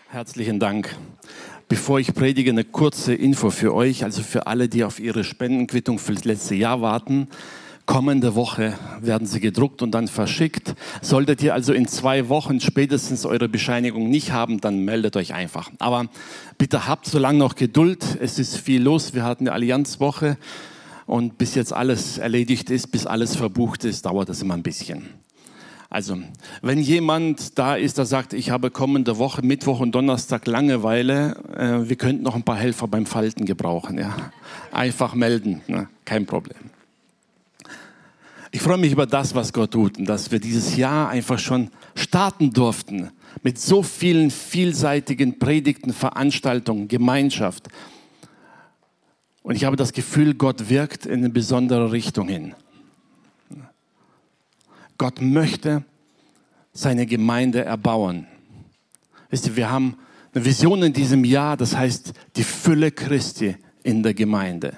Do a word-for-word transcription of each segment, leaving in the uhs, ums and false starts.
Herzlichen Dank. Bevor ich predige, eine kurze Info für euch, also für alle, die auf ihre Spendenquittung für das letzte Jahr warten. Kommende Woche werden sie gedruckt und dann verschickt. Solltet ihr also in zwei Wochen spätestens eure Bescheinigung nicht haben, dann meldet euch einfach. Aber bitte habt so lange noch Geduld. Es ist viel los. Wir hatten eine Allianzwoche und bis jetzt alles erledigt ist, bis alles verbucht ist, dauert das immer ein bisschen. Also, wenn jemand da ist, der sagt, ich habe kommende Woche, Mittwoch und Donnerstag Langeweile, äh, wir könnten noch ein paar Helfer beim Falten gebrauchen. Ja. Einfach melden, ne? Kein Problem. Ich freue mich über das, was Gott tut und dass wir dieses Jahr einfach schon starten durften mit so vielen vielseitigen Predigten, Veranstaltungen, Gemeinschaft. Und ich habe das Gefühl, Gott wirkt in eine besondere Richtung hin. Gott möchte seine Gemeinde erbauen. Wisst ihr, wir haben eine Vision in diesem Jahr, das heißt die Fülle Christi in der Gemeinde.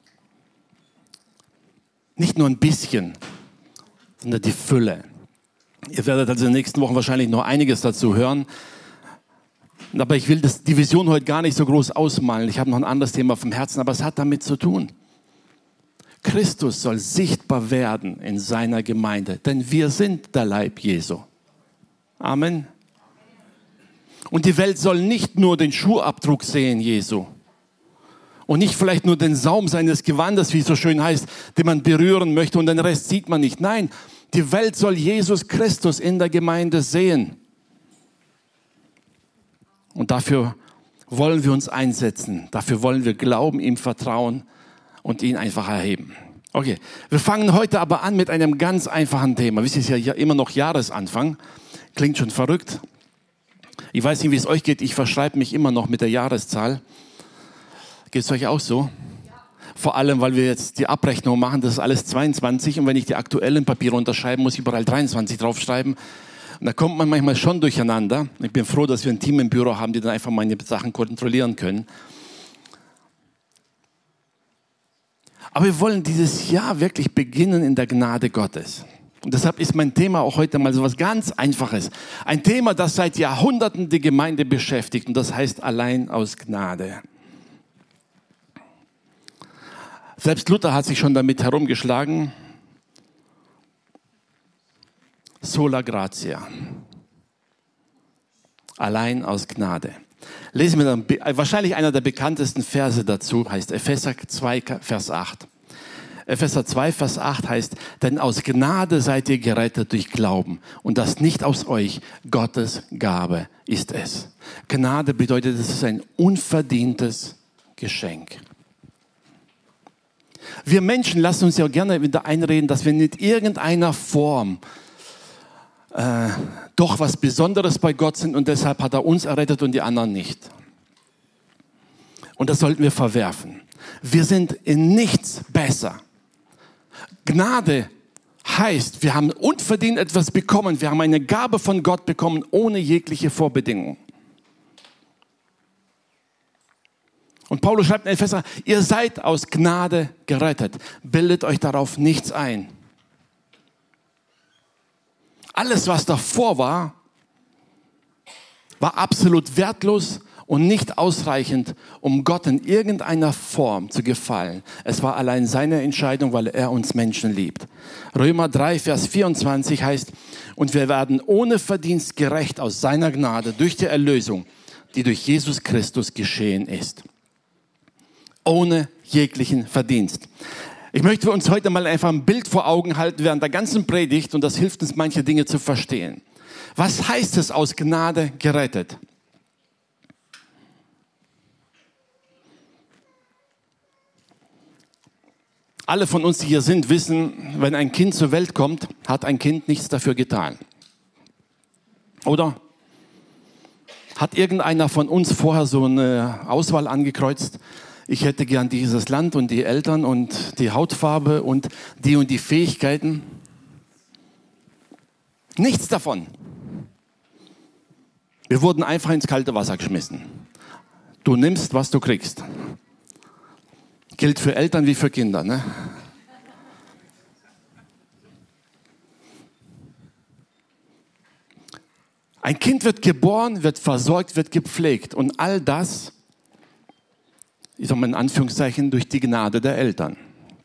Nicht nur ein bisschen, sondern die Fülle. Ihr werdet also in den nächsten Wochen wahrscheinlich noch einiges dazu hören. Aber ich will das, die Vision heute gar nicht so groß ausmalen. Ich habe noch ein anderes Thema vom Herzen, aber es hat damit zu tun. Christus soll sichtbar werden in seiner Gemeinde, denn wir sind der Leib Jesu. Amen. Und die Welt soll nicht nur den Schuhabdruck sehen Jesu und nicht vielleicht nur den Saum seines Gewandes, wie es so schön heißt, den man berühren möchte und den Rest sieht man nicht. Nein, die Welt soll Jesus Christus in der Gemeinde sehen. Und dafür wollen wir uns einsetzen, dafür wollen wir glauben, ihm vertrauen und ihn einfach erheben. Okay, wir fangen heute aber an mit einem ganz einfachen Thema. Wisst ihr, es ist ja immer noch Jahresanfang. Klingt schon verrückt. Ich weiß nicht, wie es euch geht. Ich verschreibe mich immer noch mit der Jahreszahl. Geht es euch auch so? Ja. Vor allem, weil wir jetzt die Abrechnung machen, das ist alles zweiundzwanzig. Und wenn ich die aktuellen Papiere unterschreibe, muss ich überall dreiundzwanzig draufschreiben. Und da kommt man manchmal schon durcheinander. Ich bin froh, dass wir ein Team im Büro haben, die dann einfach meine Sachen kontrollieren können. Aber wir wollen dieses Jahr wirklich beginnen in der Gnade Gottes. Und deshalb ist mein Thema auch heute mal so was ganz Einfaches. Ein Thema, das seit Jahrhunderten die Gemeinde beschäftigt. Und das heißt allein aus Gnade. Selbst Luther hat sich schon damit herumgeschlagen. Sola gratia. Allein aus Gnade. Lesen wir dann, wahrscheinlich einer der bekanntesten Verse dazu, heißt Epheser zwei, Vers acht. Epheser zwei, Vers acht heißt, denn aus Gnade seid ihr gerettet durch Glauben und das nicht aus euch, Gottes Gabe ist es. Gnade bedeutet, es ist ein unverdientes Geschenk. Wir Menschen lassen uns ja gerne wieder einreden, dass wir in irgendeiner Form äh, doch was Besonderes bei Gott sind und deshalb hat er uns errettet und die anderen nicht. Und das sollten wir verwerfen. Wir sind in nichts besser. Gnade heißt, wir haben unverdient etwas bekommen. Wir haben eine Gabe von Gott bekommen, ohne jegliche Vorbedingung. Und Paulus schreibt in Epheser, ihr seid aus Gnade gerettet. Bildet euch darauf nichts ein. Alles, was davor war, war absolut wertlos und nicht ausreichend, um Gott in irgendeiner Form zu gefallen. Es war allein seine Entscheidung, weil er uns Menschen liebt. Römer drei, Vers vierundzwanzig heißt, und wir werden ohne Verdienst gerecht aus seiner Gnade durch die Erlösung, die durch Jesus Christus geschehen ist. Ohne jeglichen Verdienst. Ich möchte uns heute mal einfach ein Bild vor Augen halten während der ganzen Predigt und das hilft uns, manche Dinge zu verstehen. Was heißt es, aus Gnade gerettet? Alle von uns, die hier sind, wissen, wenn ein Kind zur Welt kommt, hat ein Kind nichts dafür getan. Oder? Hat irgendeiner von uns vorher so eine Auswahl angekreuzt? Ich hätte gern dieses Land und die Eltern und die Hautfarbe und die und die Fähigkeiten. Nichts davon. Wir wurden einfach ins kalte Wasser geschmissen. Du nimmst, was du kriegst. Gilt für Eltern wie für Kinder, ne? Ein Kind wird geboren, wird versorgt, wird gepflegt. Und all das, ich sage mal in Anführungszeichen, durch die Gnade der Eltern.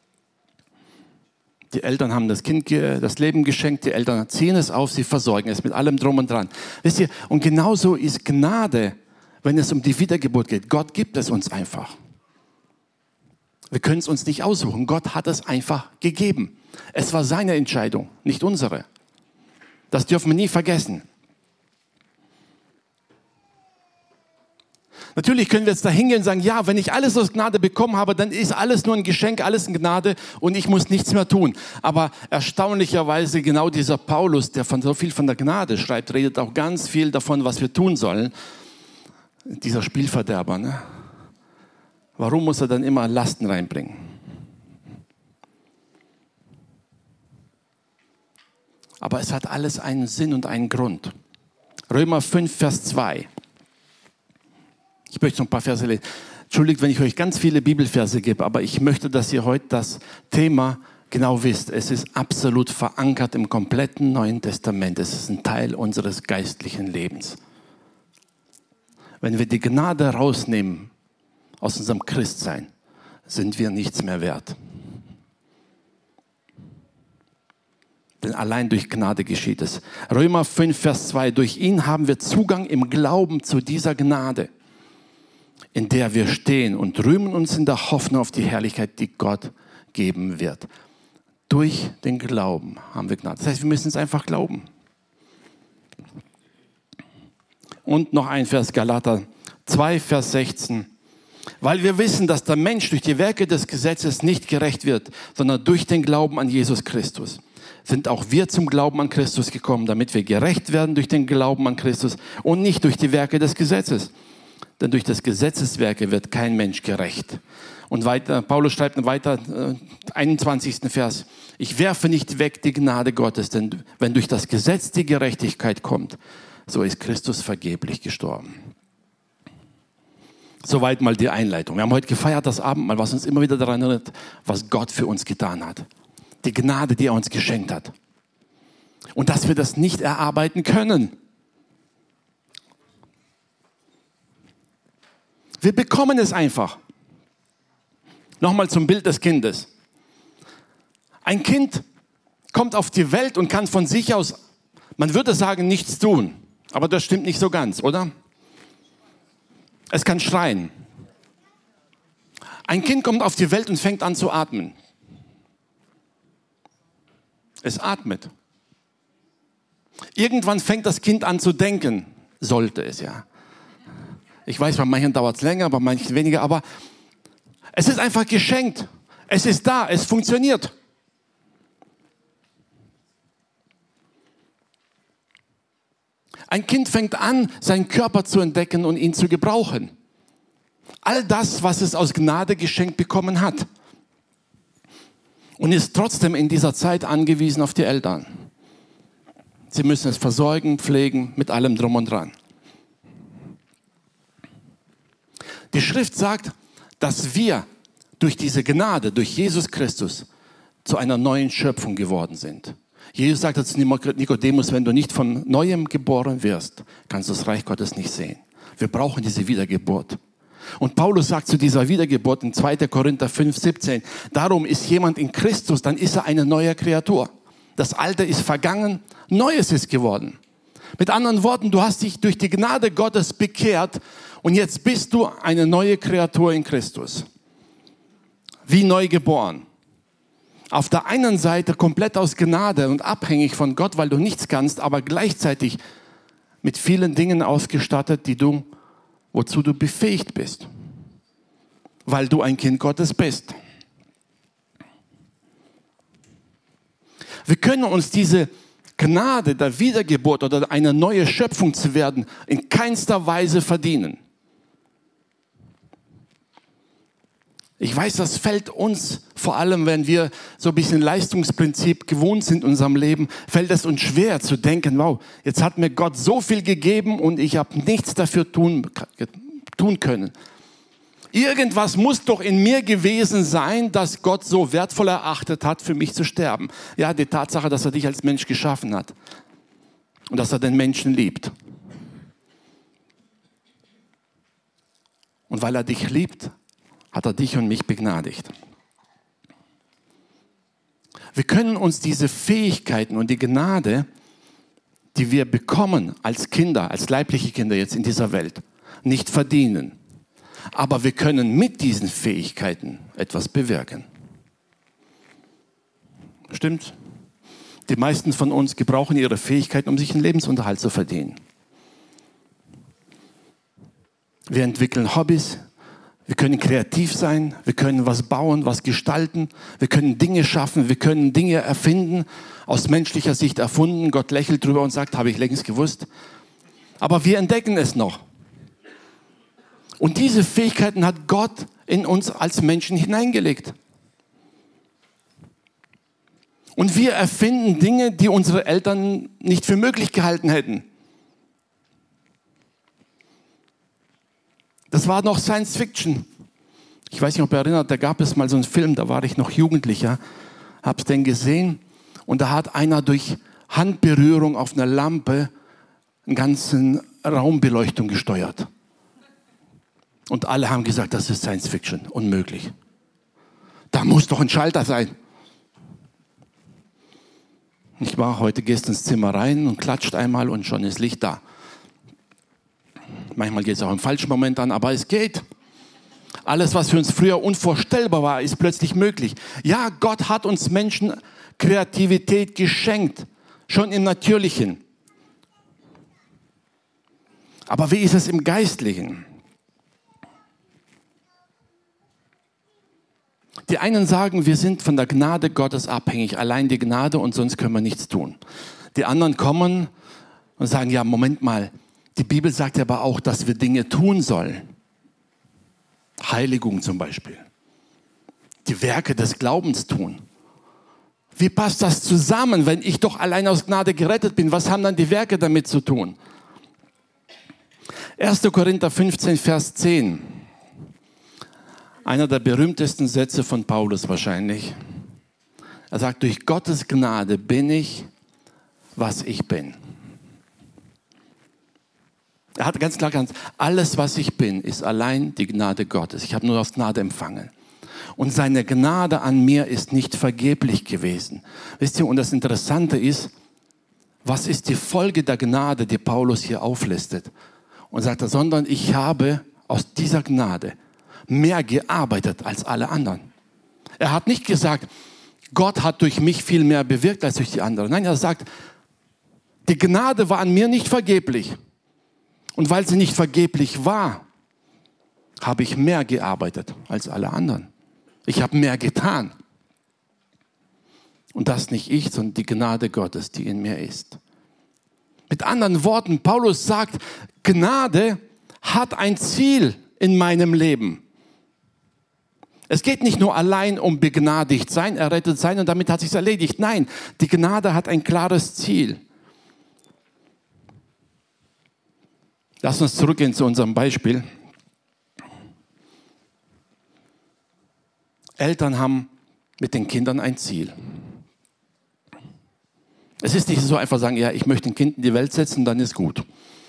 Die Eltern haben das Kind das Leben geschenkt, die Eltern ziehen es auf, sie versorgen es mit allem drum und dran. Wisst ihr, und genauso ist Gnade, wenn es um die Wiedergeburt geht. Gott gibt es uns einfach. Wir können es uns nicht aussuchen. Gott hat es einfach gegeben. Es war seine Entscheidung, nicht unsere. Das dürfen wir nie vergessen. Natürlich können wir jetzt da hingehen und sagen, ja, wenn ich alles aus Gnade bekommen habe, dann ist alles nur ein Geschenk, alles eine Gnade und ich muss nichts mehr tun. Aber erstaunlicherweise genau dieser Paulus, der von so viel von der Gnade schreibt, redet auch ganz viel davon, was wir tun sollen. Dieser Spielverderber, ne? Warum muss er dann immer Lasten reinbringen? Aber es hat alles einen Sinn und einen Grund. Römer fünf, Vers zwei. Ich möchte noch ein paar Verse lesen. Entschuldigt, wenn ich euch ganz viele Bibelverse gebe, aber ich möchte, dass ihr heute das Thema genau wisst. Es ist absolut verankert im kompletten Neuen Testament. Es ist ein Teil unseres geistlichen Lebens. Wenn wir die Gnade rausnehmen aus unserem Christsein, sind wir nichts mehr wert. Denn allein durch Gnade geschieht es. Römer fünf, Vers zwei. Durch ihn haben wir Zugang im Glauben zu dieser Gnade, in der wir stehen und rühmen uns in der Hoffnung auf die Herrlichkeit, die Gott geben wird. Durch den Glauben haben wir Gnade. Das heißt, wir müssen es einfach glauben. Und noch ein Vers, Galater zwei, Vers sechzehn. Weil wir wissen, dass der Mensch durch die Werke des Gesetzes nicht gerecht wird, sondern durch den Glauben an Jesus Christus. Sind auch wir zum Glauben an Christus gekommen, damit wir gerecht werden durch den Glauben an Christus und nicht durch die Werke des Gesetzes. Denn durch das Gesetzeswerke wird kein Mensch gerecht. Und weiter, Paulus schreibt weiter, äh, einundzwanzigsten Vers. Ich werfe nicht weg die Gnade Gottes, denn wenn durch das Gesetz die Gerechtigkeit kommt, so ist Christus vergeblich gestorben. Soweit mal die Einleitung. Wir haben heute gefeiert das Abendmahl, was uns immer wieder daran erinnert, was Gott für uns getan hat. Die Gnade, die er uns geschenkt hat. Und dass wir das nicht erarbeiten können. Wir bekommen es einfach. Nochmal zum Bild des Kindes. Ein Kind kommt auf die Welt und kann von sich aus, man würde sagen, nichts tun. Aber das stimmt nicht so ganz, oder? Es kann schreien. Ein Kind kommt auf die Welt und fängt an zu atmen. Es atmet. Irgendwann fängt das Kind an zu denken. Sollte es ja. Ich weiß, bei manchen dauert es länger, bei manchen weniger, aber es ist einfach geschenkt. Es ist da, es funktioniert. Ein Kind fängt an, seinen Körper zu entdecken und ihn zu gebrauchen. All das, was es aus Gnade geschenkt bekommen hat. Und ist trotzdem in dieser Zeit angewiesen auf die Eltern. Sie müssen es versorgen, pflegen, mit allem drum und dran. Die Schrift sagt, dass wir durch diese Gnade, durch Jesus Christus, zu einer neuen Schöpfung geworden sind. Jesus sagte zu Nikodemus, wenn du nicht von Neuem geboren wirst, kannst du das Reich Gottes nicht sehen. Wir brauchen diese Wiedergeburt. Und Paulus sagt zu dieser Wiedergeburt in zweiter Korinther fünf, siebzehn, darum ist jemand in Christus, dann ist er eine neue Kreatur. Das Alte ist vergangen, Neues ist geworden. Mit anderen Worten, du hast dich durch die Gnade Gottes bekehrt und jetzt bist du eine neue Kreatur in Christus. Wie neu geboren. Auf der einen Seite komplett aus Gnade und abhängig von Gott, weil du nichts kannst, aber gleichzeitig mit vielen Dingen ausgestattet, die du, wozu du befähigt bist. Weil du ein Kind Gottes bist. Wir können uns diese Gnade der Wiedergeburt oder eine neue Schöpfung zu werden in keinster Weise verdienen. Ich weiß, das fällt uns, vor allem wenn wir so ein bisschen Leistungsprinzip gewohnt sind in unserem Leben, fällt es uns schwer zu denken, wow, jetzt hat mir Gott so viel gegeben und ich habe nichts dafür tun, tun können. Irgendwas muss doch in mir gewesen sein, dass Gott so wertvoll erachtet hat, für mich zu sterben. Ja, die Tatsache, dass er dich als Mensch geschaffen hat und dass er den Menschen liebt. Und weil er dich liebt, hat er dich und mich begnadigt. Wir können uns diese Fähigkeiten und die Gnade, die wir bekommen als Kinder, als leibliche Kinder jetzt in dieser Welt, nicht verdienen. Aber wir können mit diesen Fähigkeiten etwas bewirken. Stimmt? Die meisten von uns gebrauchen ihre Fähigkeiten, um sich einen Lebensunterhalt zu verdienen. Wir entwickeln Hobbys, wir können kreativ sein, wir können was bauen, was gestalten, wir können Dinge schaffen, wir können Dinge erfinden, aus menschlicher Sicht erfunden. Gott lächelt drüber und sagt, habe ich längst gewusst. Aber wir entdecken es noch. Und diese Fähigkeiten hat Gott in uns als Menschen hineingelegt. Und wir erfinden Dinge, die unsere Eltern nicht für möglich gehalten hätten. Das war noch Science Fiction. Ich weiß nicht, ob ihr erinnert, da gab es mal so einen Film, da war ich noch Jugendlicher, hab's den gesehen und da hat einer durch Handberührung auf einer Lampe einen ganzen Raumbeleuchtung gesteuert. Und alle haben gesagt, das ist Science Fiction, unmöglich. Da muss doch ein Schalter sein. Ich war heute, gehst ins Zimmer rein und klatscht einmal und schon ist Licht da. Manchmal geht es auch im falschen Moment an, aber es geht. Alles, was für uns früher unvorstellbar war, ist plötzlich möglich. Ja, Gott hat uns Menschen Kreativität geschenkt, schon im Natürlichen. Aber wie ist es im Geistlichen? Die einen sagen, wir sind von der Gnade Gottes abhängig, allein die Gnade und sonst können wir nichts tun. Die anderen kommen und sagen, ja, Moment mal, die Bibel sagt ja aber auch, dass wir Dinge tun sollen. Heiligung zum Beispiel. Die Werke des Glaubens tun. Wie passt das zusammen, wenn ich doch allein aus Gnade gerettet bin? Was haben dann die Werke damit zu tun? erster Korinther fünfzehn, Vers zehn. Einer der berühmtesten Sätze von Paulus wahrscheinlich. Er sagt, durch Gottes Gnade bin ich, was ich bin. Er hat ganz klar gesagt, alles, was ich bin, ist allein die Gnade Gottes. Ich habe nur aus Gnade empfangen. Und seine Gnade an mir ist nicht vergeblich gewesen. Wisst ihr, und das Interessante ist, was ist die Folge der Gnade, die Paulus hier auflistet? Und sagt er, sondern ich habe aus dieser Gnade mehr gearbeitet als alle anderen. Er hat nicht gesagt, Gott hat durch mich viel mehr bewirkt als durch die anderen. Nein, er sagt, die Gnade war an mir nicht vergeblich. Und weil sie nicht vergeblich war, habe ich mehr gearbeitet als alle anderen. Ich habe mehr getan. Und das nicht ich, sondern die Gnade Gottes, die in mir ist. Mit anderen Worten, Paulus sagt, Gnade hat ein Ziel in meinem Leben. Es geht nicht nur allein um begnadigt sein, errettet sein und damit hat es sich erledigt. Nein, die Gnade hat ein klares Ziel. Lass uns zurückgehen zu unserem Beispiel. Eltern haben mit den Kindern ein Ziel. Es ist nicht so einfach sagen, ja, ich möchte ein Kind in die Welt setzen, dann ist gut.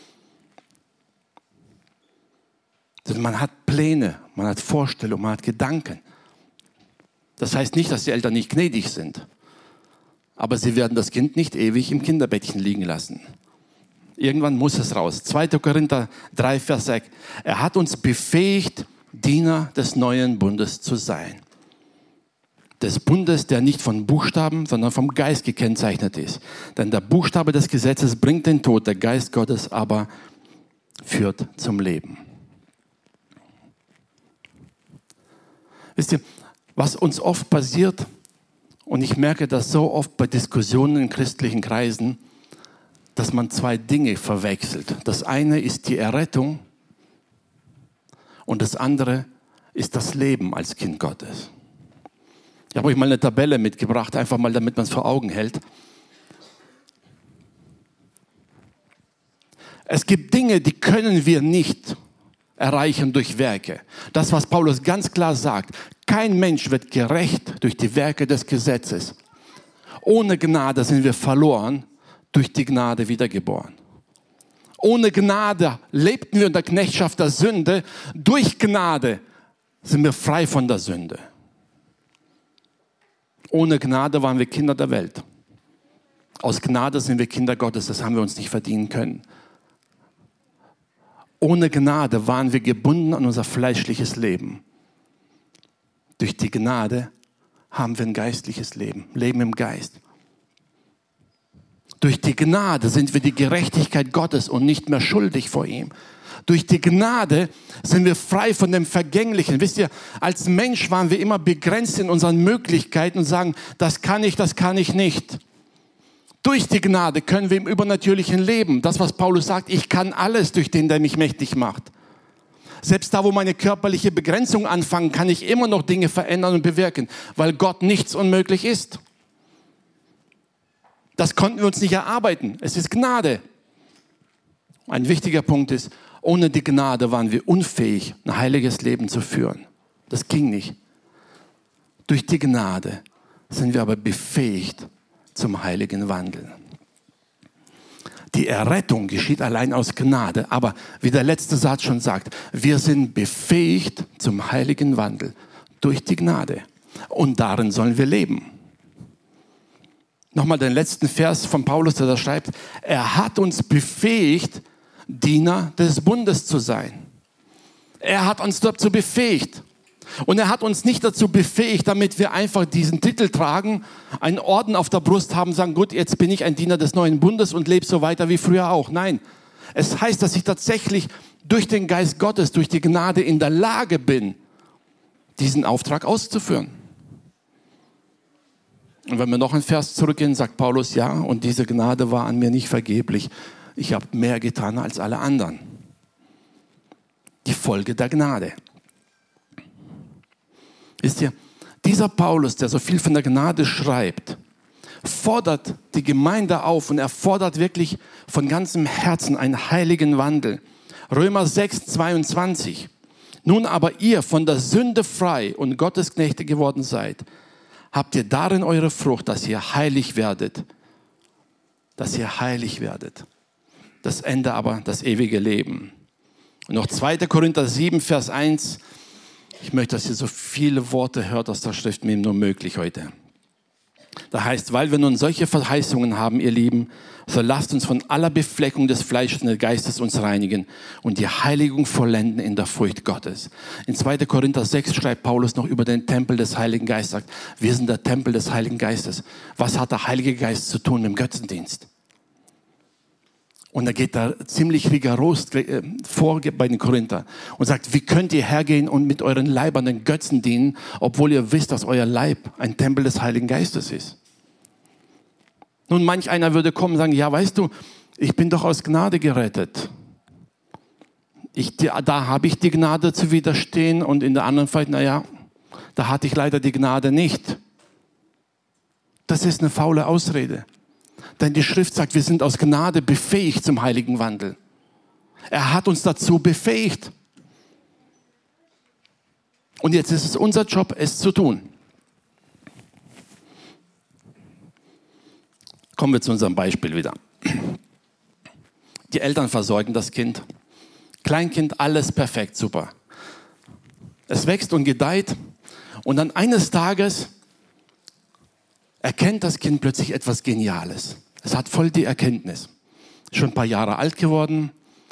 Man hat Pläne, man hat Vorstellungen, man hat Gedanken. Das heißt nicht, dass die Eltern nicht gnädig sind. Aber sie werden das Kind nicht ewig im Kinderbettchen liegen lassen. Irgendwann muss es raus. zweiter Korinther drei, Vers sechs. Er hat uns befähigt, Diener des neuen Bundes zu sein. Des Bundes, der nicht von Buchstaben, sondern vom Geist gekennzeichnet ist. Denn der Buchstabe des Gesetzes bringt den Tod, der Geist Gottes aber führt zum Leben. Wisst ihr, was uns oft passiert, und ich merke das so oft bei Diskussionen in christlichen Kreisen, dass man zwei Dinge verwechselt. Das eine ist die Errettung und das andere ist das Leben als Kind Gottes. Ich habe euch mal eine Tabelle mitgebracht, einfach mal, damit man es vor Augen hält. Es gibt Dinge, die können wir nicht erreichen durch Werke. Das, was Paulus ganz klar sagt, kein Mensch wird gerecht durch die Werke des Gesetzes. Ohne Gnade sind wir verloren, durch die Gnade wiedergeboren. Ohne Gnade lebten wir unter Knechtschaft der Sünde. Durch Gnade sind wir frei von der Sünde. Ohne Gnade waren wir Kinder der Welt. Aus Gnade sind wir Kinder Gottes, das haben wir uns nicht verdienen können. Ohne Gnade waren wir gebunden an unser fleischliches Leben. Durch die Gnade haben wir ein geistliches Leben, Leben im Geist. Durch die Gnade sind wir die Gerechtigkeit Gottes und nicht mehr schuldig vor ihm. Durch die Gnade sind wir frei von dem Vergänglichen. Wisst ihr, als Mensch waren wir immer begrenzt in unseren Möglichkeiten und sagen, das kann ich, das kann ich nicht. Durch die Gnade können wir im Übernatürlichen leben. Das, was Paulus sagt, ich kann alles durch den, der mich mächtig macht. Selbst da, wo meine körperliche Begrenzung anfangen, kann ich immer noch Dinge verändern und bewirken, weil Gott nichts unmöglich ist. Das konnten wir uns nicht erarbeiten. Es ist Gnade. Ein wichtiger Punkt ist, ohne die Gnade waren wir unfähig, ein heiliges Leben zu führen. Das ging nicht. Durch die Gnade sind wir aber befähigt zum heiligen Wandel. Die Errettung geschieht allein aus Gnade, aber wie der letzte Satz schon sagt, wir sind befähigt zum heiligen Wandel durch die Gnade. Und darin sollen wir leben. Nochmal den letzten Vers von Paulus, der da schreibt, er hat uns befähigt, Diener des Bundes zu sein. Er hat uns dazu befähigt. Und er hat uns nicht dazu befähigt, damit wir einfach diesen Titel tragen, einen Orden auf der Brust haben, sagen, gut, jetzt bin ich ein Diener des neuen Bundes und lebe so weiter wie früher auch. Nein, es heißt, dass ich tatsächlich durch den Geist Gottes, durch die Gnade in der Lage bin, diesen Auftrag auszuführen. Und wenn wir noch einen Vers zurückgehen, sagt Paulus, ja, und diese Gnade war an mir nicht vergeblich. Ich habe mehr getan als alle anderen. Die Folge der Gnade. Wisst ihr, dieser Paulus, der so viel von der Gnade schreibt, fordert die Gemeinde auf und er fordert wirklich von ganzem Herzen einen heiligen Wandel. Römer sechs, zweiundzwanzig. Nun aber ihr von der Sünde frei und Gottes Knechte geworden seid, habt ihr darin eure Frucht, dass ihr heilig werdet. Dass ihr heilig werdet. Das Ende aber das ewige Leben. Und noch zweiter Korinther sieben, Vers eins. Ich möchte, dass ihr so viele Worte hört aus der Schrift, mir nur möglich heute. Da heißt, weil wir nun solche Verheißungen haben, ihr Lieben, so lasst uns von aller Befleckung des Fleisches und des Geistes uns reinigen und die Heiligung vollenden in der Furcht Gottes. In zweiter Korinther sechs schreibt Paulus noch über den Tempel des Heiligen Geistes, sagt, wir sind der Tempel des Heiligen Geistes. Was hat der Heilige Geist zu tun mit dem Götzendienst? Und er geht da ziemlich rigoros vor bei den Korinther und sagt, wie könnt ihr hergehen und mit euren Leibern den Götzen dienen, obwohl ihr wisst, dass euer Leib ein Tempel des Heiligen Geistes ist. Nun, manch einer würde kommen und sagen, ja, weißt du, ich bin doch aus Gnade gerettet. Ich, da habe ich die Gnade zu widerstehen und in der anderen Fall, naja, da hatte ich leider die Gnade nicht. Das ist eine faule Ausrede. Denn die Schrift sagt, wir sind aus Gnade befähigt zum heiligen Wandel. Er hat uns dazu befähigt. Und jetzt ist es unser Job, es zu tun. Kommen wir zu unserem Beispiel wieder. Die Eltern versorgen das Kind. Kleinkind, alles perfekt, super. Es wächst und gedeiht. Und dann eines Tages erkennt das Kind plötzlich etwas Geniales. Es hat voll die Erkenntnis. Schon ein paar Jahre alt geworden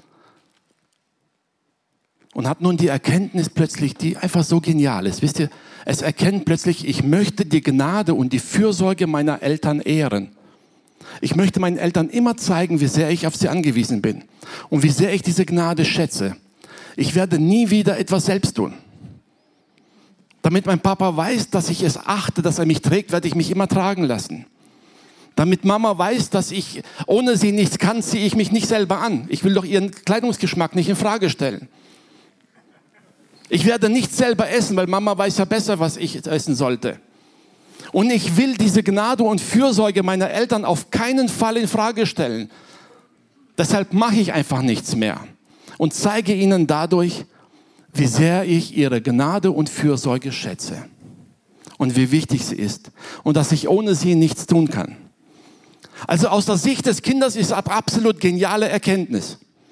und hat nun die Erkenntnis plötzlich, die einfach so genial ist. Wisst ihr, es erkennt plötzlich, ich möchte die Gnade und die Fürsorge meiner Eltern ehren. Ich möchte meinen Eltern immer zeigen, wie sehr ich auf sie angewiesen bin und wie sehr ich diese Gnade schätze. Ich werde nie wieder etwas selbst tun. Damit mein Papa weiß, dass ich es achte, dass er mich trägt, werde ich mich immer tragen lassen. Damit Mama weiß, dass ich ohne sie nichts kann, ziehe ich mich nicht selber an. Ich will doch ihren Kleidungsgeschmack nicht in Frage stellen. Ich werde nicht selber essen, weil Mama weiß ja besser, was ich essen sollte. Und ich will diese Gnade und Fürsorge meiner Eltern auf keinen Fall in Frage stellen. Deshalb mache ich einfach nichts mehr und zeige ihnen dadurch, wie sehr ich ihre Gnade und Fürsorge schätze und wie wichtig sie ist und dass ich ohne sie nichts tun kann. Also aus der Sicht des Kindes ist das absolut geniale Erkenntnis.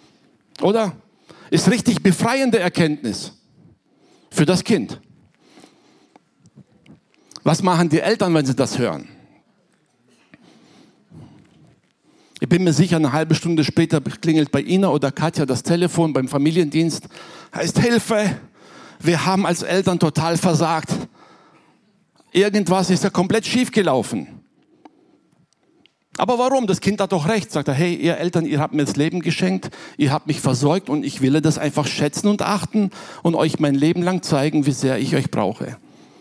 Oder? Ist richtig befreiende Erkenntnis für das Kind. Was machen die Eltern, wenn sie das hören? Ich bin mir sicher, eine halbe Stunde später klingelt bei Ina oder Katja das Telefon beim Familiendienst. Heißt Hilfe, wir haben als Eltern total versagt. Irgendwas ist ja komplett schief gelaufen. Aber warum? Das Kind hat doch recht. Sagt er, hey, ihr Eltern, ihr habt mir das Leben geschenkt, ihr habt mich versorgt und ich will das einfach schätzen und achten und euch mein Leben lang zeigen, wie sehr ich euch brauche.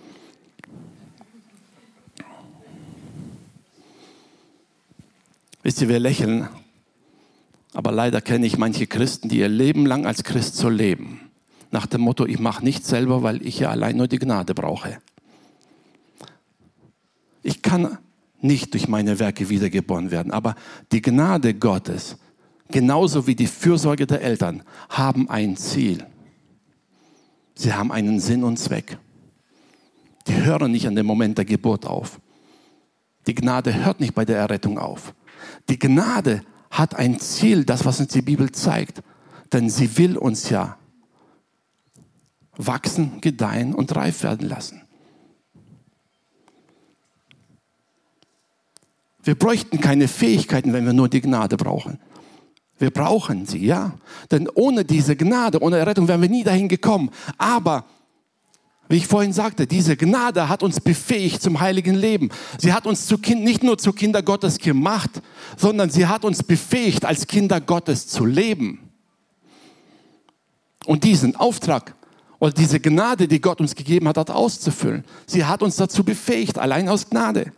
Wisst ihr, wir lächeln, aber leider kenne ich manche Christen, die ihr Leben lang als Christ so leben. Nach dem Motto, ich mache nichts selber, weil ich ja allein nur die Gnade brauche. Ich kann nicht durch meine Werke wiedergeboren werden, aber die Gnade Gottes, genauso wie die Fürsorge der Eltern, haben ein Ziel. Sie haben einen Sinn und Zweck. Die hören nicht an dem Moment der Geburt auf. Die Gnade hört nicht bei der Errettung auf. Die Gnade hat ein Ziel, das, was uns die Bibel zeigt. Denn sie will uns ja wachsen, gedeihen und reif werden lassen. Wir bräuchten keine Fähigkeiten, wenn wir nur die Gnade brauchen. Wir brauchen sie, ja. Denn ohne diese Gnade, ohne Errettung wären wir nie dahin gekommen. Aber wie ich vorhin sagte, diese Gnade hat uns befähigt zum heiligen Leben. Sie hat uns zu kind, nicht nur zu Kinder Gottes gemacht, sondern sie hat uns befähigt, als Kinder Gottes zu leben. Und diesen Auftrag oder diese Gnade, die Gott uns gegeben hat, hat auszufüllen. Sie hat uns dazu befähigt, allein aus Gnade.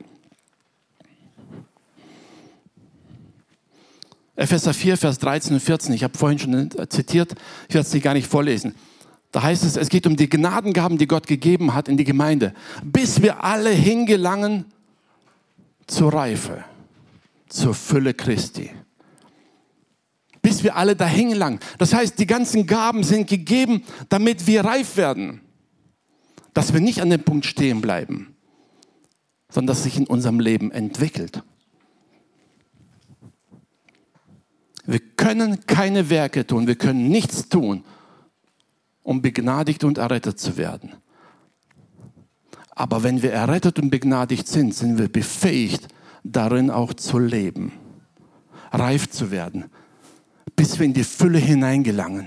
Epheser vier, Vers dreizehn und vierzehn, ich habe vorhin schon zitiert, ich werde es nicht gar nicht vorlesen. Da heißt es, es geht um die Gnadengaben, die Gott gegeben hat in die Gemeinde, bis wir alle hingelangen zur Reife, zur Fülle Christi. Bis wir alle dahin gelangen. Das heißt, die ganzen Gaben sind gegeben, damit wir reif werden. Dass wir nicht an dem Punkt stehen bleiben, sondern dass sich in unserem Leben entwickelt. Wir können keine Werke tun, wir können nichts tun, um begnadigt und errettet zu werden. Aber wenn wir errettet und begnadigt sind, sind wir befähigt, darin auch zu leben, reif zu werden, bis wir in die Fülle hineingelangen.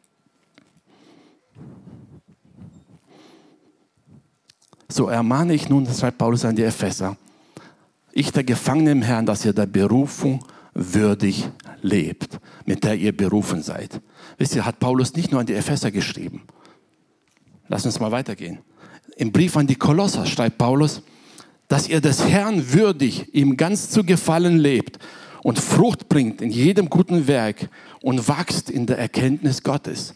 So ermahne ich nun, das schreibt Paulus an die Epheser, ich, der Gefangene im Herrn, dass ihr der Berufung würdig lebt, mit der ihr berufen seid. Wisst ihr, hat Paulus nicht nur an die Epheser geschrieben. Lass uns mal weitergehen. Im Brief an die Kolosser schreibt Paulus, dass ihr des Herrn würdig, ihm ganz zu gefallen lebt und Frucht bringt in jedem guten Werk und wächst in der Erkenntnis Gottes.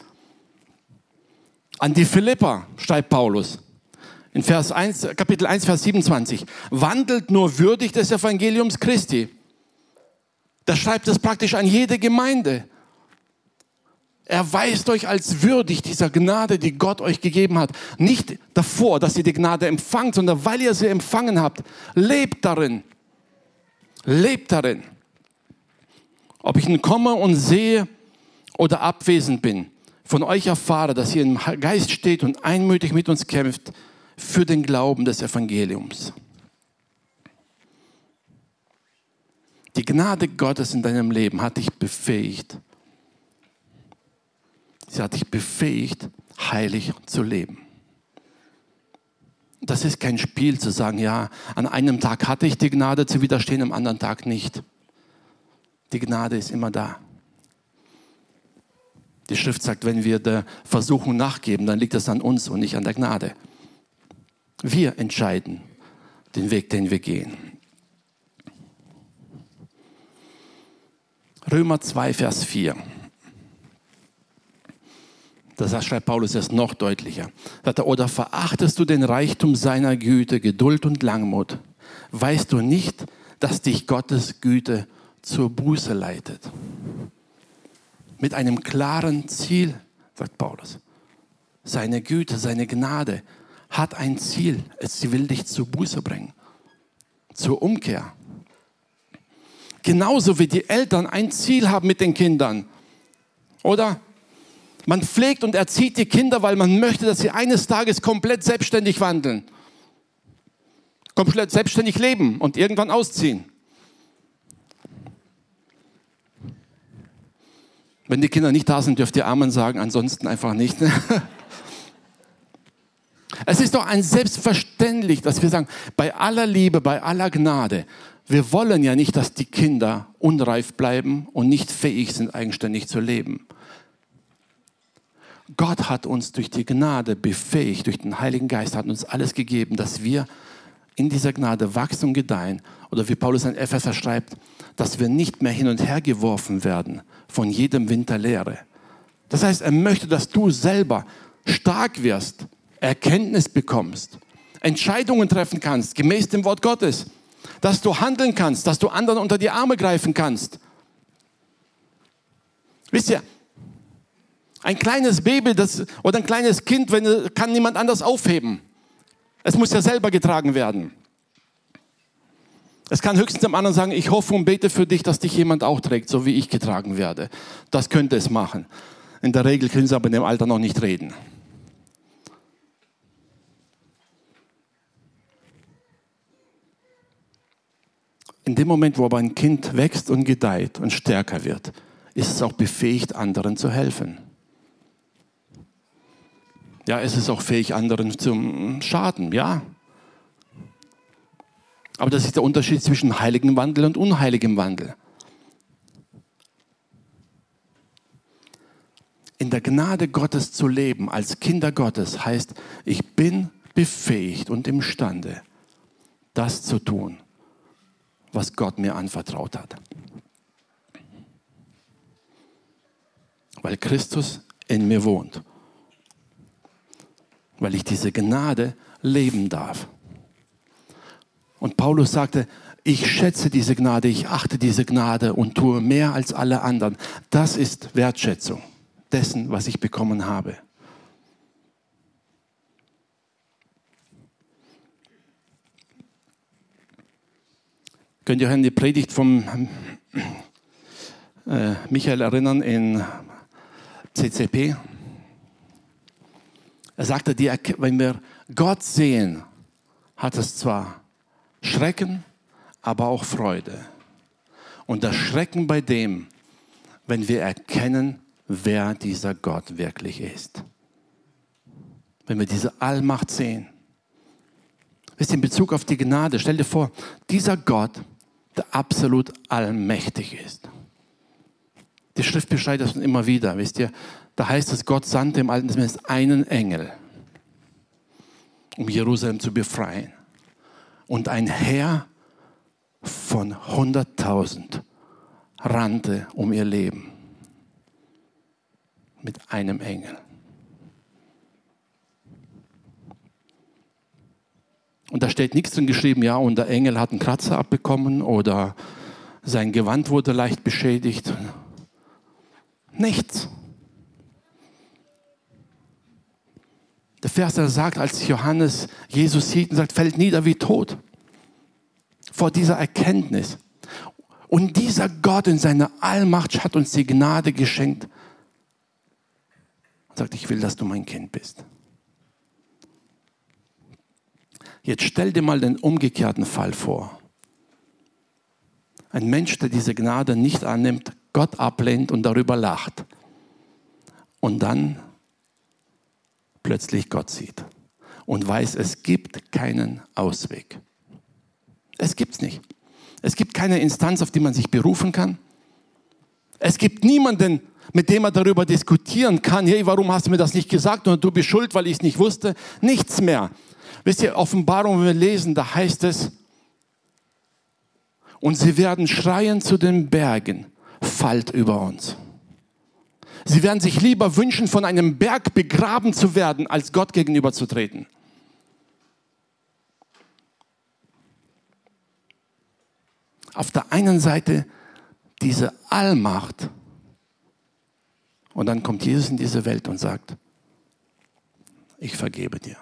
An die Philipper schreibt Paulus, in Vers eins, Kapitel eins, Vers siebenundzwanzig, wandelt nur würdig des Evangeliums Christi. Da schreibt es praktisch an jede Gemeinde. Erweist euch als würdig dieser Gnade, die Gott euch gegeben hat. Nicht davor, dass ihr die Gnade empfangt, sondern weil ihr sie empfangen habt. Lebt darin. Lebt darin. Ob ich nun komme und sehe oder abwesend bin, von euch erfahre, dass ihr im Geist steht und einmütig mit uns kämpft für den Glauben des Evangeliums. Die Gnade Gottes in deinem Leben hat dich befähigt. Sie hat dich befähigt, heilig zu leben. Das ist kein Spiel zu sagen, ja, an einem Tag hatte ich die Gnade zu widerstehen, am anderen Tag nicht. Die Gnade ist immer da. Die Schrift sagt, wenn wir der Versuchung nachgeben, dann liegt es an uns und nicht an der Gnade. Wir entscheiden den Weg, den wir gehen. Römer zwei, Vers vier. Das schreibt Paulus erst noch deutlicher. Sagt er, oder verachtest du den Reichtum seiner Güte, Geduld und Langmut? Weißt du nicht, dass dich Gottes Güte zur Buße leitet? Mit einem klaren Ziel, sagt Paulus. Seine Güte, seine Gnade hat ein Ziel. Sie will dich zur Buße bringen, zur Umkehr. Genauso wie die Eltern ein Ziel haben mit den Kindern. Oder? Man pflegt und erzieht die Kinder, weil man möchte, dass sie eines Tages komplett selbstständig wandeln. Komplett selbstständig leben und irgendwann ausziehen. Wenn die Kinder nicht da sind, dürft ihr Amen sagen, ansonsten einfach nicht. Es ist doch ein Selbstverständlich, dass wir sagen, bei aller Liebe, bei aller Gnade, wir wollen ja nicht, dass die Kinder unreif bleiben und nicht fähig sind, eigenständig zu leben. Gott hat uns durch die Gnade befähigt, durch den Heiligen Geist hat uns alles gegeben, dass wir in dieser Gnade wachsen und gedeihen. Oder wie Paulus an Epheser schreibt, dass wir nicht mehr hin und her geworfen werden von jedem Wind der Lehre. Das heißt, er möchte, dass du selber stark wirst, Erkenntnis bekommst, Entscheidungen treffen kannst, gemäß dem Wort Gottes, dass du handeln kannst, dass du anderen unter die Arme greifen kannst. Wisst ihr, ein kleines Baby das, oder ein kleines Kind wenn, kann niemand anders aufheben. Es muss ja selber getragen werden. Es kann höchstens dem anderen sagen, ich hoffe und bete für dich, dass dich jemand auch trägt, so wie ich getragen werde. Das könnte es machen. In der Regel können sie aber in dem Alter noch nicht reden. In dem Moment, wo aber ein Kind wächst und gedeiht und stärker wird, ist es auch befähigt, anderen zu helfen. Ja, es ist auch fähig, anderen zum Schaden, ja. Aber das ist der Unterschied zwischen heiligem Wandel und unheiligem Wandel. In der Gnade Gottes zu leben, als Kinder Gottes, heißt, ich bin befähigt und imstande, das zu tun, was Gott mir anvertraut hat. Weil Christus in mir wohnt. Weil ich diese Gnade leben darf. Und Paulus sagte, ich schätze diese Gnade, ich achte diese Gnade und tue mehr als alle anderen. Das ist Wertschätzung dessen, was ich bekommen habe. Könnt ihr euch an die Predigt vom äh, Michael erinnern in C C P? Er sagte, die, wenn wir Gott sehen, hat es zwar Schrecken, aber auch Freude. Und das Schrecken bei dem, wenn wir erkennen, wer dieser Gott wirklich ist. Wenn wir diese Allmacht sehen. Wisst ihr, in Bezug auf die Gnade, stell dir vor, dieser Gott, der absolut allmächtig ist. Die Schrift beschreibt das immer wieder, wisst ihr. Da heißt es, Gott sandte im Alten Testament einen Engel, um Jerusalem zu befreien. Und ein Heer von hunderttausend rannte um ihr Leben. Mit einem Engel. Und da steht nichts drin geschrieben, ja, und der Engel hat einen Kratzer abbekommen oder sein Gewand wurde leicht beschädigt. Nichts. Der Vers, der sagt, als Johannes Jesus sieht und sagt, fällt nieder wie tot. Vor dieser Erkenntnis. Und dieser Gott in seiner Allmacht hat uns die Gnade geschenkt. Und sagt, ich will, dass du mein Kind bist. Jetzt stell dir mal den umgekehrten Fall vor. Ein Mensch, der diese Gnade nicht annimmt, Gott ablehnt und darüber lacht. Und dann plötzlich Gott sieht und weiß, es gibt keinen Ausweg. Es gibt es nicht. Es gibt keine Instanz, auf die man sich berufen kann. Es gibt niemanden, mit dem man darüber diskutieren kann, hey, warum hast du mir das nicht gesagt und du bist schuld, weil ich es nicht wusste. Nichts mehr. Wisst ihr, Offenbarung, wenn wir lesen, da heißt es, und sie werden schreien zu den Bergen, fallt über uns. Sie werden sich lieber wünschen, von einem Berg begraben zu werden, als Gott gegenüber zu treten. Auf der einen Seite diese Allmacht und dann kommt Jesus in diese Welt und sagt, ich vergebe dir.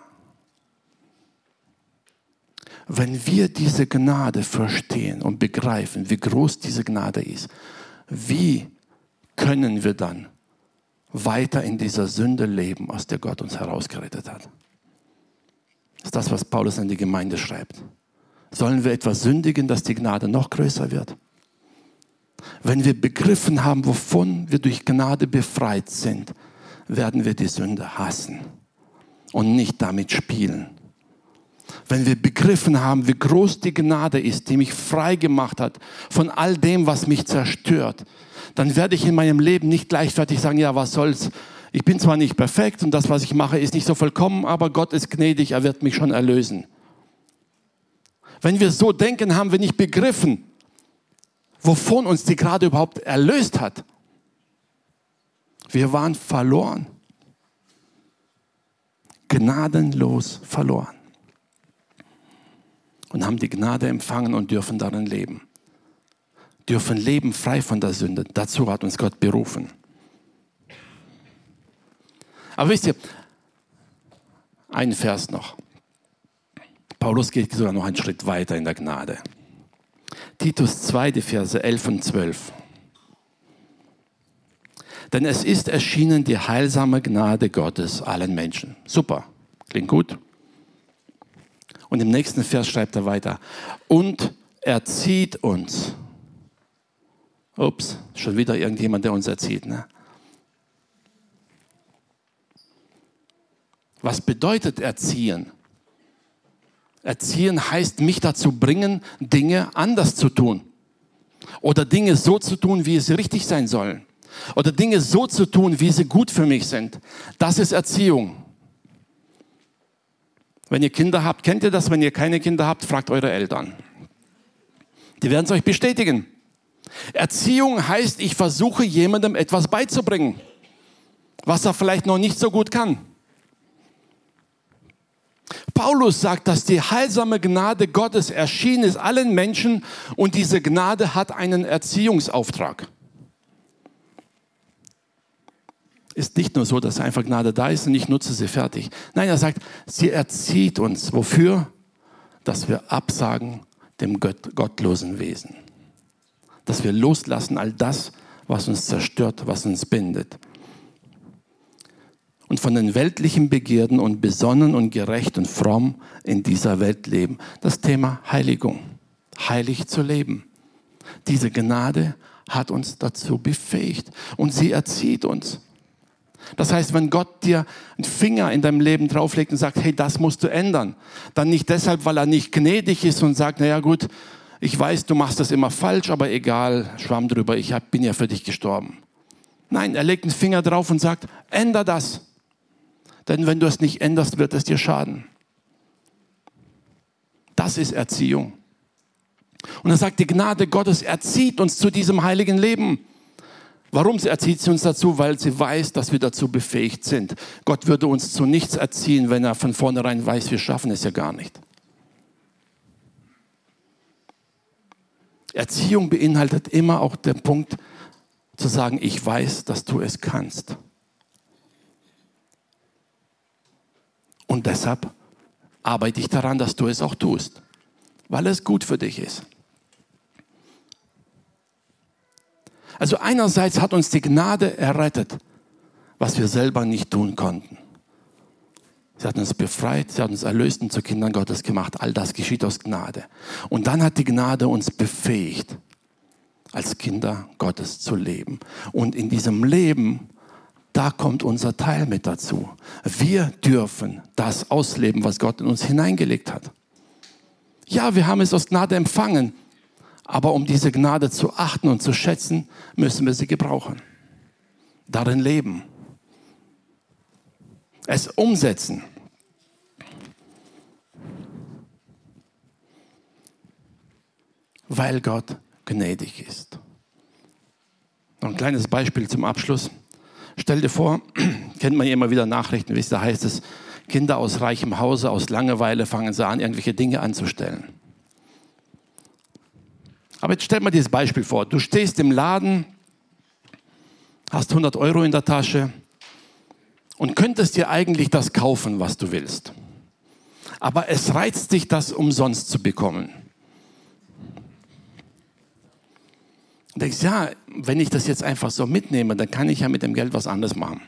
Wenn wir diese Gnade verstehen und begreifen, wie groß diese Gnade ist, wie können wir dann weiter in dieser Sünde leben, aus der Gott uns herausgerettet hat. Das ist das, was Paulus an die Gemeinde schreibt. Sollen wir etwas sündigen, dass die Gnade noch größer wird? Wenn wir begriffen haben, wovon wir durch Gnade befreit sind, werden wir die Sünde hassen und nicht damit spielen. Wenn wir begriffen haben, wie groß die Gnade ist, die mich frei gemacht hat von all dem, was mich zerstört, dann werde ich in meinem Leben nicht leichtfertig sagen, ja, was soll's. Ich bin zwar nicht perfekt und das, was ich mache, ist nicht so vollkommen, aber Gott ist gnädig, er wird mich schon erlösen. Wenn wir so denken, haben wir nicht begriffen, wovon uns die Gnade überhaupt erlöst hat. Wir waren verloren. Gnadenlos verloren. Und haben die Gnade empfangen und dürfen darin leben. Dürfen leben frei von der Sünde. Dazu hat uns Gott berufen. Aber wisst ihr, ein Vers noch. Paulus geht sogar noch einen Schritt weiter in der Gnade. Titus zwei, die Verse elf und zwölf. Denn es ist erschienen die heilsame Gnade Gottes allen Menschen. Super, klingt gut. Und im nächsten Vers schreibt er weiter. Und erzieht uns. Ups, schon wieder irgendjemand, der uns erzieht. Ne? Was bedeutet erziehen? Erziehen heißt, mich dazu bringen, Dinge anders zu tun. Oder Dinge so zu tun, wie sie richtig sein sollen. Oder Dinge so zu tun, wie sie gut für mich sind. Das ist Erziehung. Wenn ihr Kinder habt, kennt ihr das? Wenn ihr keine Kinder habt, fragt eure Eltern. Die werden es euch bestätigen. Erziehung heißt, ich versuche jemandem etwas beizubringen, was er vielleicht noch nicht so gut kann. Paulus sagt, dass die heilsame Gnade Gottes erschienen ist allen Menschen und diese Gnade hat einen Erziehungsauftrag. Ist nicht nur so, dass einfach Gnade da ist und ich nutze sie fertig. Nein, er sagt, sie erzieht uns. Wofür? Dass wir absagen dem Gott, gottlosen Wesen. Dass wir loslassen all das, was uns zerstört, was uns bindet. Und von den weltlichen Begierden und besonnen und gerecht und fromm in dieser Welt leben. Das Thema Heiligung. Heilig zu leben. Diese Gnade hat uns dazu befähigt. Und sie erzieht uns. Das heißt, wenn Gott dir einen Finger in deinem Leben drauflegt und sagt, hey, das musst du ändern, dann nicht deshalb, weil er nicht gnädig ist und sagt, naja gut, ich weiß, du machst das immer falsch, aber egal, schwamm drüber, ich hab, bin ja für dich gestorben. Nein, er legt einen Finger drauf und sagt, änder das. Denn wenn du es nicht änderst, wird es dir schaden. Das ist Erziehung. Und er sagt, die Gnade Gottes erzieht uns zu diesem heiligen Leben. Warum erzieht sie uns dazu? Weil sie weiß, dass wir dazu befähigt sind. Gott würde uns zu nichts erziehen, wenn er von vornherein weiß, wir schaffen es ja gar nicht. Erziehung beinhaltet immer auch den Punkt zu sagen, ich weiß, dass du es kannst. Und deshalb arbeite ich daran, dass du es auch tust, weil es gut für dich ist. Also einerseits hat uns die Gnade errettet, was wir selber nicht tun konnten. Sie hat uns befreit, sie hat uns erlöst und zu Kindern Gottes gemacht. All das geschieht aus Gnade. Und dann hat die Gnade uns befähigt, als Kinder Gottes zu leben. Und in diesem Leben, da kommt unser Teil mit dazu. Wir dürfen das ausleben, was Gott in uns hineingelegt hat. Ja, wir haben es aus Gnade empfangen. Aber um diese Gnade zu achten und zu schätzen, müssen wir sie gebrauchen. Darin leben. Es umsetzen. Weil Gott gnädig ist. Noch ein kleines Beispiel zum Abschluss. Stell dir vor, kennt man ja immer wieder Nachrichten, wisst ihr, da heißt es, Kinder aus reichem Hause, aus Langeweile fangen sie an, irgendwelche Dinge anzustellen. Aber jetzt stell mal dieses Beispiel vor. Du stehst im Laden, hast hundert Euro in der Tasche und könntest dir eigentlich das kaufen, was du willst. Aber es reizt dich, das umsonst zu bekommen. Du denkst, ja, wenn ich das jetzt einfach so mitnehme, dann kann ich ja mit dem Geld was anderes machen.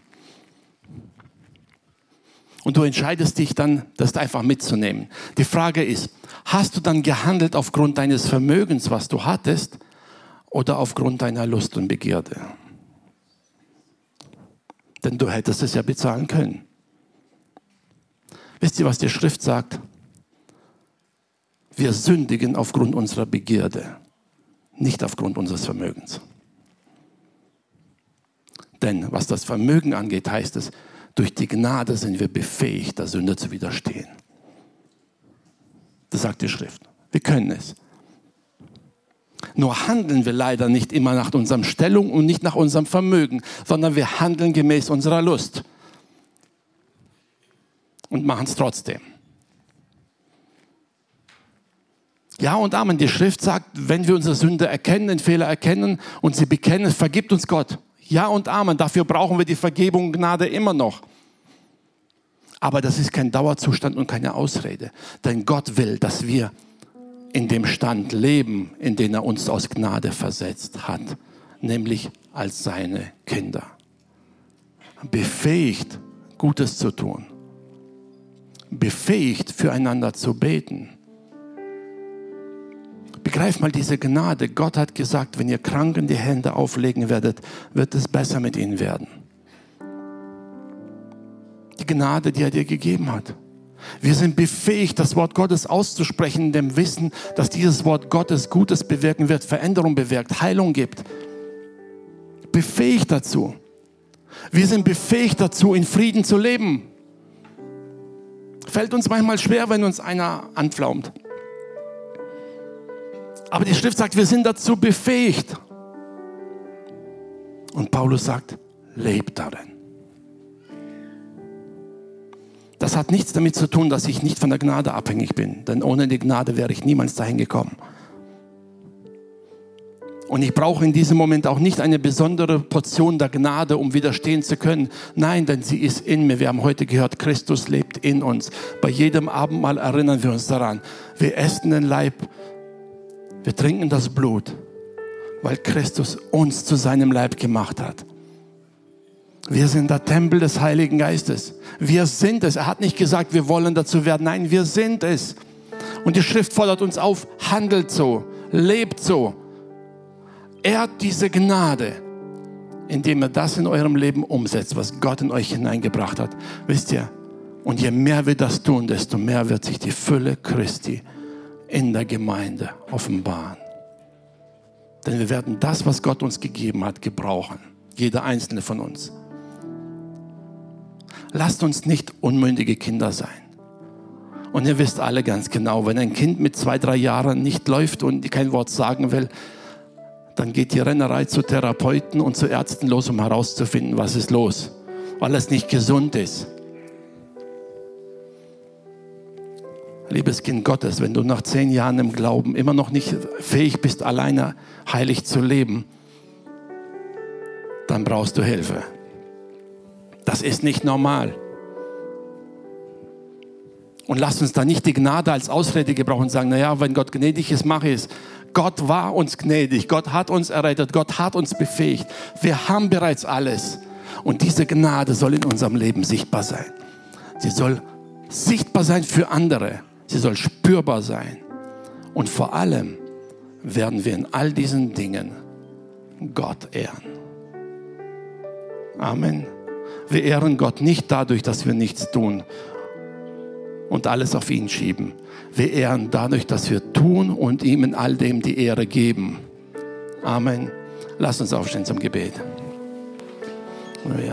Und du entscheidest dich dann, das einfach mitzunehmen. Die Frage ist, hast du dann gehandelt aufgrund deines Vermögens, was du hattest, oder aufgrund deiner Lust und Begierde? Denn du hättest es ja bezahlen können. Wisst ihr, was die Schrift sagt? Wir sündigen aufgrund unserer Begierde, nicht aufgrund unseres Vermögens. Denn was das Vermögen angeht, heißt es, durch die Gnade sind wir befähigt, der Sünde zu widerstehen. Das sagt die Schrift. Wir können es. Nur handeln wir leider nicht immer nach unserer Stellung und nicht nach unserem Vermögen, sondern wir handeln gemäß unserer Lust und machen es trotzdem. Ja und Amen. Die Schrift sagt, wenn wir unsere Sünde erkennen, den Fehler erkennen und sie bekennen, vergibt uns Gott. Ja und Amen. Dafür brauchen wir die Vergebung und Gnade immer noch. Aber das ist kein Dauerzustand und keine Ausrede. Denn Gott will, dass wir in dem Stand leben, in den er uns aus Gnade versetzt hat. Nämlich als seine Kinder. Befähigt, Gutes zu tun. Befähigt, füreinander zu beten. Begreif mal diese Gnade. Gott hat gesagt, wenn ihr Kranken die Hände auflegen werdet, wird es besser mit ihnen werden. Die Gnade, die er dir gegeben hat. Wir sind befähigt, das Wort Gottes auszusprechen, in dem Wissen, dass dieses Wort Gottes Gutes bewirken wird, Veränderung bewirkt, Heilung gibt. Befähigt dazu. Wir sind befähigt dazu, in Frieden zu leben. Fällt uns manchmal schwer, wenn uns einer anpflaumt. Aber die Schrift sagt, wir sind dazu befähigt. Und Paulus sagt, lebt darin. Das hat nichts damit zu tun, dass ich nicht von der Gnade abhängig bin. Denn ohne die Gnade wäre ich niemals dahin gekommen. Und ich brauche in diesem Moment auch nicht eine besondere Portion der Gnade, um widerstehen zu können. Nein, denn sie ist in mir. Wir haben heute gehört, Christus lebt in uns. Bei jedem Abendmahl erinnern wir uns daran. Wir essen den Leib, wir trinken das Blut, weil Christus uns zu seinem Leib gemacht hat. Wir sind der Tempel des Heiligen Geistes. Wir sind es. Er hat nicht gesagt, wir wollen dazu werden. Nein, wir sind es. Und die Schrift fordert uns auf, handelt so, lebt so. Ehrt diese Gnade, indem ihr das in eurem Leben umsetzt, was Gott in euch hineingebracht hat. Wisst ihr, und je mehr wir das tun, desto mehr wird sich die Fülle Christi in der Gemeinde offenbaren. Denn wir werden das, was Gott uns gegeben hat, gebrauchen. Jeder einzelne von uns. Lasst uns nicht unmündige Kinder sein. Und ihr wisst alle ganz genau, wenn ein Kind mit zwei, drei Jahren nicht läuft und kein Wort sagen will, dann geht die Rennerei zu Therapeuten und zu Ärzten los, um herauszufinden, was ist los, weil es nicht gesund ist. Liebes Kind Gottes, wenn du nach zehn Jahren im Glauben immer noch nicht fähig bist, alleine heilig zu leben, dann brauchst du Hilfe. Das ist nicht normal. Und lasst uns da nicht die Gnade als Ausrede gebrauchen und sagen, naja, wenn Gott gnädig ist, mache ich es. Gott war uns gnädig, Gott hat uns errettet, Gott hat uns befähigt. Wir haben bereits alles. Und diese Gnade soll in unserem Leben sichtbar sein. Sie soll sichtbar sein für andere. Sie soll spürbar sein. Und vor allem werden wir in all diesen Dingen Gott ehren. Amen. Wir ehren Gott nicht dadurch, dass wir nichts tun und alles auf ihn schieben. Wir ehren dadurch, dass wir tun und ihm in all dem die Ehre geben. Amen. Lass uns aufstehen zum Gebet. Ja.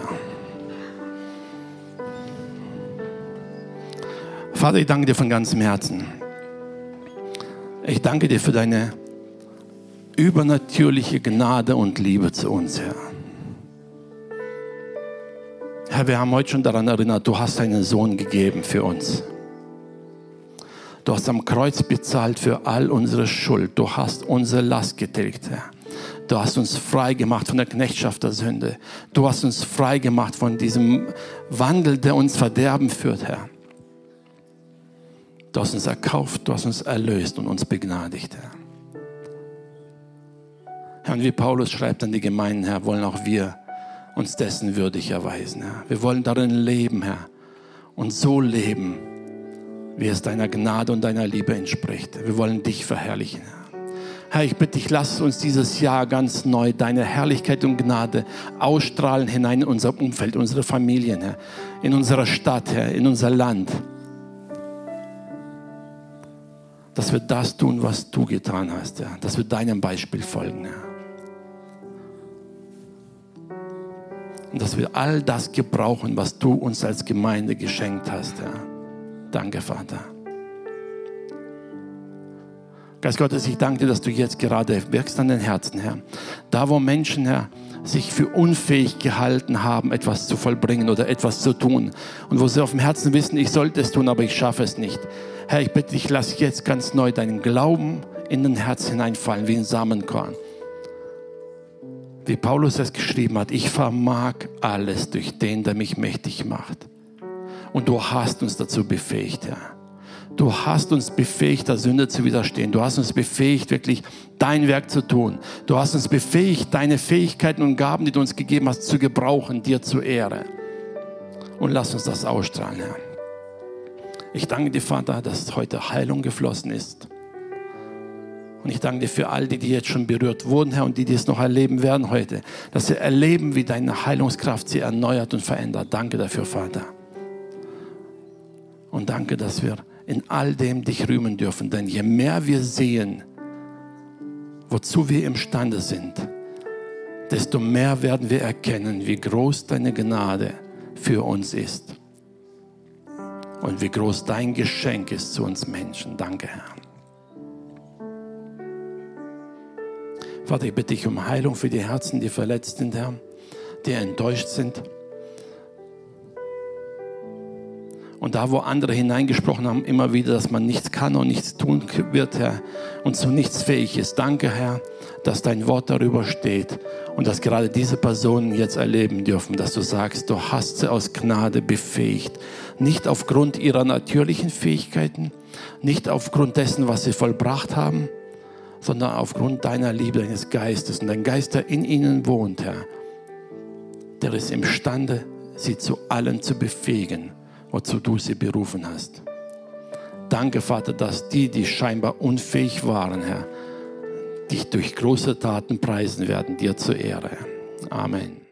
Vater, ich danke dir von ganzem Herzen. Ich danke dir für deine übernatürliche Gnade und Liebe zu uns, Herr. Herr, wir haben heute schon daran erinnert, du hast deinen Sohn gegeben für uns. Du hast am Kreuz bezahlt für all unsere Schuld. Du hast unsere Last getilgt, Herr. Du hast uns frei gemacht von der Knechtschaft der Sünde. Du hast uns frei gemacht von diesem Wandel, der uns Verderben führt, Herr. Du hast uns erkauft, du hast uns erlöst und uns begnadigt, Herr. Herr, und wie Paulus schreibt an die Gemeinden, Herr, wollen auch wir uns dessen würdig erweisen, Herr. Wir wollen darin leben, Herr, und so leben, wie es deiner Gnade und deiner Liebe entspricht. Wir wollen dich verherrlichen, Herr. Herr, ich bitte dich, lass uns dieses Jahr ganz neu deine Herrlichkeit und Gnade ausstrahlen hinein in unser Umfeld, unsere Familien, Herr, in unsere Stadt, Herr, in unser Land. Dass wir das tun, was du getan hast, Herr. Dass wir deinem Beispiel folgen, Herr. Und dass wir all das gebrauchen, was du uns als Gemeinde geschenkt hast, Herr. Danke, Vater. Geist Gottes, ich danke dir, dass du jetzt gerade wirkst an den Herzen, Herr. Da, wo Menschen, Herr, sich für unfähig gehalten haben, etwas zu vollbringen oder etwas zu tun. Und wo sie auf dem Herzen wissen, ich sollte es tun, aber ich schaffe es nicht. Herr, ich bitte dich, lass jetzt ganz neu deinen Glauben in den Herz hineinfallen, wie ein Samenkorn. Wie Paulus es geschrieben hat, ich vermag alles durch den, der mich mächtig macht. Und du hast uns dazu befähigt, Herr. Du hast uns befähigt, der Sünde zu widerstehen. Du hast uns befähigt, wirklich dein Werk zu tun. Du hast uns befähigt, deine Fähigkeiten und Gaben, die du uns gegeben hast, zu gebrauchen, dir zur Ehre. Und lass uns das ausstrahlen, Herr. Ich danke dir, Vater, dass heute Heilung geflossen ist. Und ich danke dir für all die, die jetzt schon berührt wurden, Herr, und die, die es noch erleben werden heute, dass sie erleben, wie deine Heilungskraft sie erneuert und verändert. Danke dafür, Vater. Und danke, dass wir in all dem dich rühmen dürfen. Denn je mehr wir sehen, wozu wir imstande sind, desto mehr werden wir erkennen, wie groß deine Gnade für uns ist. Und wie groß dein Geschenk ist zu uns Menschen. Danke, Herr. Vater, ich bitte dich um Heilung für die Herzen, die verletzt sind, Herr, die enttäuscht sind. Und da, wo andere hineingesprochen haben, immer wieder, dass man nichts kann und nichts tun wird, Herr, und zu nichts fähig ist. Danke, Herr, dass dein Wort darüber steht und dass gerade diese Personen jetzt erleben dürfen, dass du sagst, du hast sie aus Gnade befähigt. Nicht aufgrund ihrer natürlichen Fähigkeiten, nicht aufgrund dessen, was sie vollbracht haben, sondern aufgrund deiner Liebe, deines Geistes. Und dein Geist, der in ihnen wohnt, Herr, der ist imstande, sie zu allem zu befähigen, wozu du sie berufen hast. Danke, Vater, dass die, die scheinbar unfähig waren, Herr, dich durch große Taten preisen werden, dir zur Ehre. Amen.